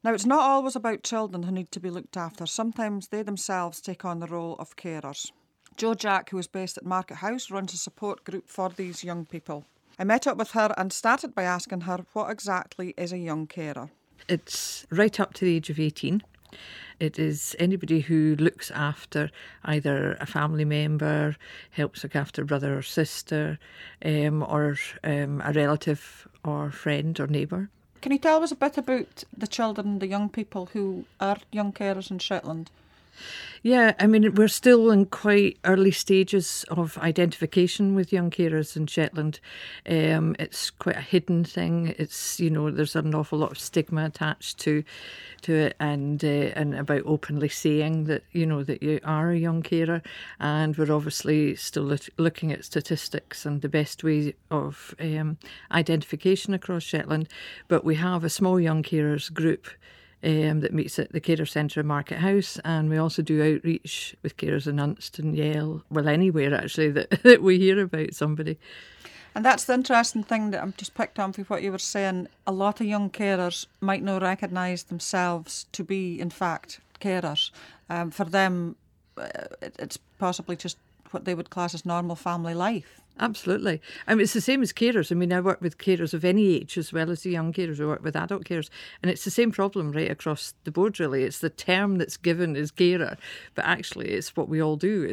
Now, it's not always about children who need to be looked after. Sometimes they themselves take on the role of carers. Jo Jack, who is based at Market House, runs a support group for these young people. I met up with her and started by asking her what exactly is a young carer. It's right up to the age of 18. It is anybody who looks after either a family member, helps look after a brother or sister, or a relative or friend or neighbour. Can you tell us a bit about the children, the young people who are young carers in Shetland? Yeah, I mean, we're still in quite early stages of identification with young carers in Shetland. It's quite a hidden thing. It's, there's an awful lot of stigma attached to it, and about openly saying that, that you are a young carer. And we're obviously still looking at statistics and the best way of identification across Shetland. But we have a small young carers group that meets at the Carer Centre in Market House, and we also do outreach with carers in Unstone, Yale, well, anywhere actually that we hear about somebody. And that's the interesting thing that I'm just picked on for what you were saying. A lot of young carers might not recognise themselves to be, in fact, carers. For them, it's possibly just what they would class as normal family life. Absolutely. I mean, it's the same as carers. I mean, I work with carers of any age as well as the young carers. I work with adult carers. And it's the same problem right across the board, really. It's the term that's given as carer, but actually it's what we all do.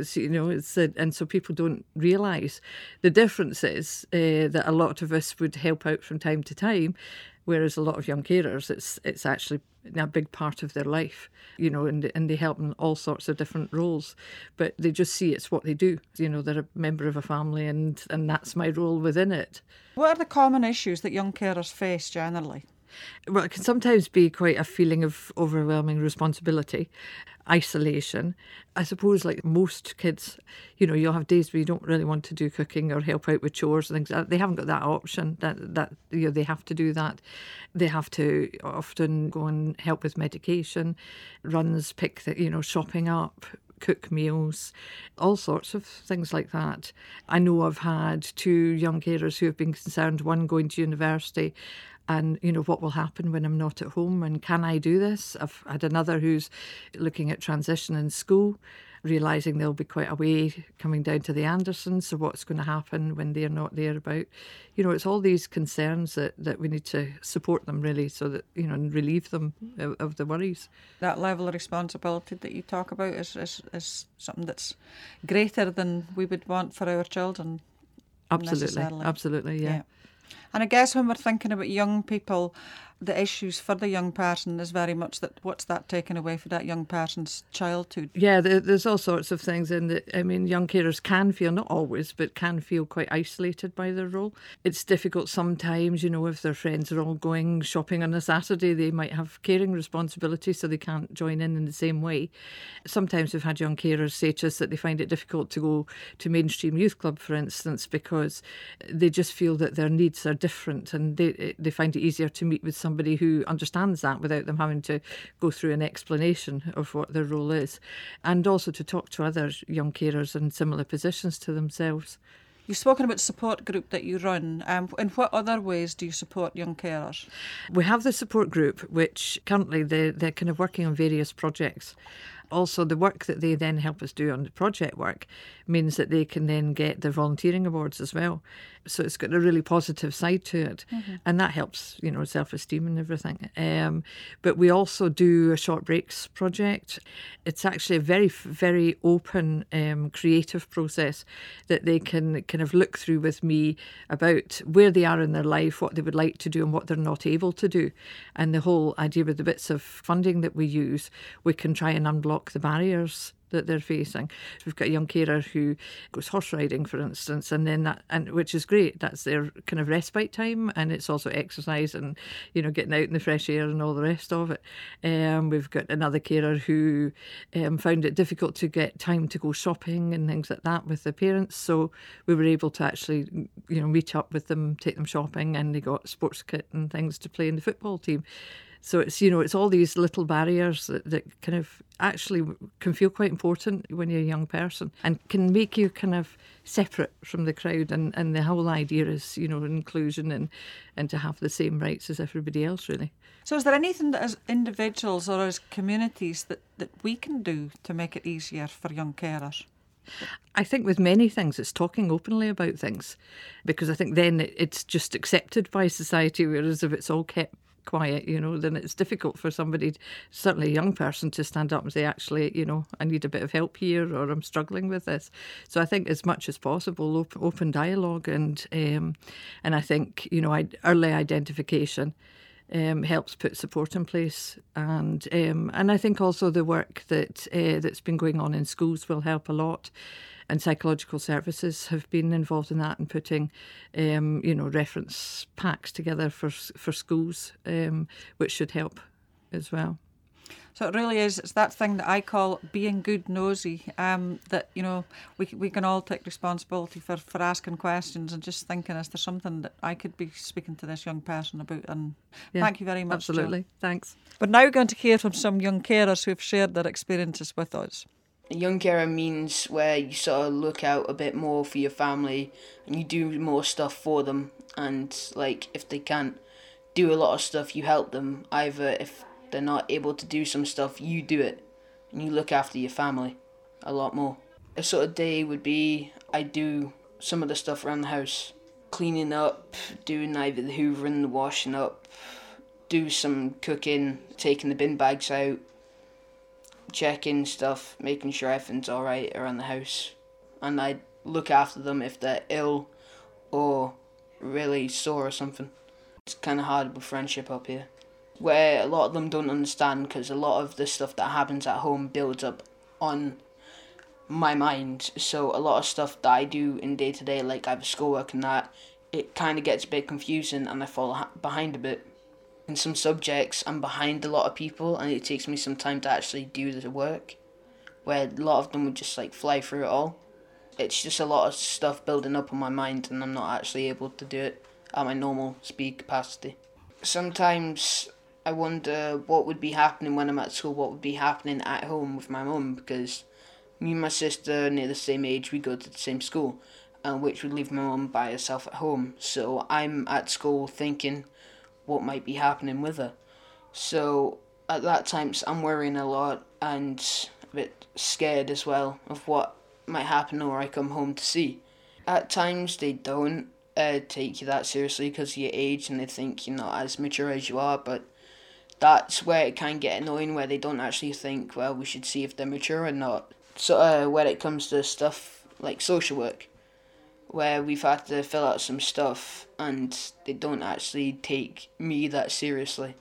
And so people don't realise the difference is that a lot of us would help out from time to time, whereas a lot of young carers, it's actually a big part of their life, and they help in all sorts of different roles, but they just see it's what they do. They're a member of a family, and that's my role within it. What are the common issues that young carers face generally? Well, it can sometimes be quite a feeling of overwhelming responsibility, isolation. I suppose, like most kids, you'll have days where you don't really want to do cooking or help out with chores and things. They haven't got that option. That they have to do that. They have to often go and help with medication, runs, pick shopping up, cook meals, all sorts of things like that. I know I've had 2 young carers who have been concerned, one going to university, and what will happen when I'm not at home, and can I do this? I've had another who's looking at transition in school, realising they'll be quite away coming down to the Andersons, so what's going to happen when they're not there about? It's all these concerns that we need to support them, really, so that, and relieve them of the worries. That level of responsibility that you talk about is something that's greater than we would want for our children. Absolutely, yeah. And I guess when we're thinking about young people, the issues for the young person is very much that what's that taken away for that young person's childhood. Yeah, there's all sorts of things in that. I mean, young carers can feel, not always, but can feel quite isolated by their role. It's difficult sometimes, if their friends are all going shopping on a Saturday, they might have caring responsibility, so they can't join in the same way. Sometimes we've had young carers say to us that they find it difficult to go to mainstream youth club, for instance, because they just feel that their needs are different, and they find it easier to meet with somebody who understands that without them having to go through an explanation of what their role is, and also to talk to other young carers in similar positions to themselves. You've spoken about the support group that you run. In what other ways do you support young carers? We have the support group, which currently they're kind of working on various projects. Also, the work that they then help us do on the project work means that they can then get their volunteering awards as well. So it's got a really positive side to it. Mm-hmm. And that helps, self-esteem and everything. But we also do a short breaks project. It's actually a very, very open, creative process that they can kind of look through with me about where they are in their life, what they would like to do and what they're not able to do. And the whole idea with the bits of funding that we use, we can try and unblock the barriers that they're facing. We've got a young carer who goes horse riding, for instance, and which is great. That's their kind of respite time, and it's also exercise and getting out in the fresh air and all the rest of it. We've got another carer who found it difficult to get time to go shopping and things like that with the parents, so we were able to actually meet up with them, take them shopping, and they got sports kit and things to play in the football team. So it's all these little barriers that kind of actually can feel quite important when you're a young person and can make you kind of separate from the crowd. And the whole idea is, inclusion and to have the same rights as everybody else, really. So is there anything that as individuals or as communities that we can do to make it easier for young carers? I think with many things, it's talking openly about things, because I think then it's just accepted by society, whereas if it's all kept quiet, then it's difficult for somebody, certainly a young person, to stand up and say, actually, I need a bit of help here, or I'm struggling with this. So I think as much as possible, open dialogue and I think, early identification helps put support in place, and I think also the work that's been going on in schools will help a lot, and psychological services have been involved in that and putting reference packs together for schools, which should help as well. So it really is, it's that thing that I call being good nosy, that, we can all take responsibility for asking questions and just thinking, is there something that I could be speaking to this young person about? And thank you very much, absolutely. Jill. Thanks. We're now going to hear from some young carers who've shared their experiences with us. A young carer means where you sort of look out a bit more for your family and you do more stuff for them, and if they can't do a lot of stuff, you help them. Either if they're not able to do some stuff, you do it, and you look after your family a lot more. A sort of day would be, I do some of the stuff around the house, cleaning up, doing either the hoovering, the washing up, do some cooking, taking the bin bags out, checking stuff, making sure everything's alright around the house, and I look after them if they're ill or really sore or something. It's kind of hard with friendship up here, where a lot of them don't understand, because a lot of the stuff that happens at home builds up on my mind. So a lot of stuff that I do in day to day, like I have schoolwork and that, it kind of gets a bit confusing and I fall behind a bit. In some subjects, I'm behind a lot of people and it takes me some time to actually do the work, where a lot of them would just fly through it all. It's just a lot of stuff building up on my mind and I'm not actually able to do it at my normal speed capacity. Sometimes I wonder what would be happening when I'm at school, what would be happening at home with my mum, because me and my sister are near the same age, we go to the same school, which would leave my mum by herself at home. So I'm at school thinking what might be happening with her. So at that time I'm worrying a lot and a bit scared as well of what might happen or I come home to see. At times they don't take you that seriously because of your age and they think you're not as mature as you are, but that's where it can get annoying, where they don't actually think, well, we should see if they're mature or not. So when it comes to stuff like social work, where we've had to fill out some stuff and they don't actually take me that seriously.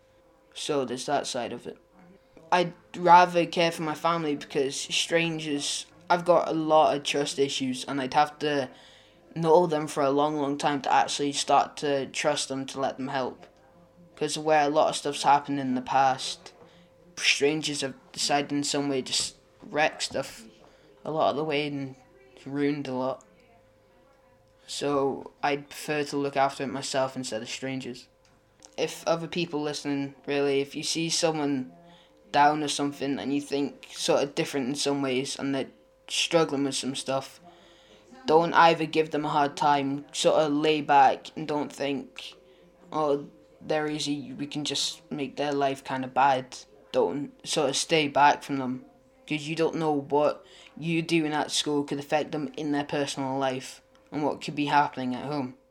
So there's that side of it. I'd rather care for my family, because strangers, I've got a lot of trust issues and I'd have to know them for a long, long time to actually start to trust them to let them help. Because where a lot of stuff's happened in the past, strangers have decided in some way just wreck stuff a lot of the way and ruined a lot. So I'd prefer to look after it myself instead of strangers. If other people listening, really, if you see someone down or something and you think sort of different in some ways and they're struggling with some stuff, don't either give them a hard time, sort of lay back and don't think, oh, they're easy, we can just make their life kind of bad. Don't sort of stay back from them, because you don't know what you doing at school could affect them in their personal life and what could be happening at home.